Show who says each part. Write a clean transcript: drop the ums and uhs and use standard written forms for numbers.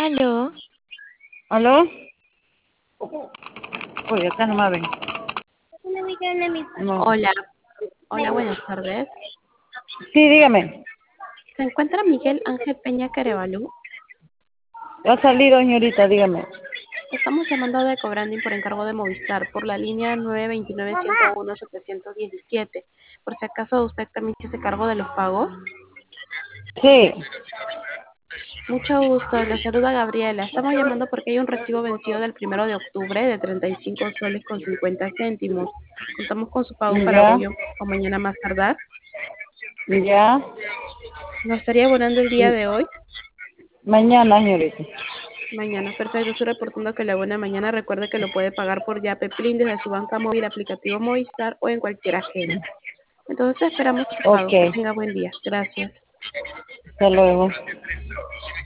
Speaker 1: Aló,
Speaker 2: ¿Aló? Oye, acá no me ven. No.
Speaker 3: Hola, hola, buenas tardes.
Speaker 2: Sí, dígame.
Speaker 3: ¿Se encuentra Miguel Ángel Peña Carevalú?
Speaker 2: Ha salido, señorita, dígame.
Speaker 3: Estamos llamando de Cobranding por encargo de Movistar por la línea 929-101-717. Por si acaso usted también se hace cargo de los pagos.
Speaker 2: Sí.
Speaker 3: Mucho gusto, la saluda Gabriela. Estamos llamando porque hay un recibo vencido del 1 de octubre de 35 soles con 50 céntimos. Contamos con su pago para
Speaker 2: Ya,
Speaker 3: hoy o mañana más tardar.
Speaker 2: ya.
Speaker 3: ¿Nos estaría abonando el día de hoy?
Speaker 2: Mañana, señorita.
Speaker 3: Mañana, perfecto. Estoy reportando que la buena mañana. Recuerde que lo puede pagar por Yape Plin desde su banca móvil, aplicativo Movistar o en cualquier agencia. Entonces esperamos su
Speaker 2: Ok.
Speaker 3: pago. Que tenga buen día. Gracias.
Speaker 2: Hasta luego.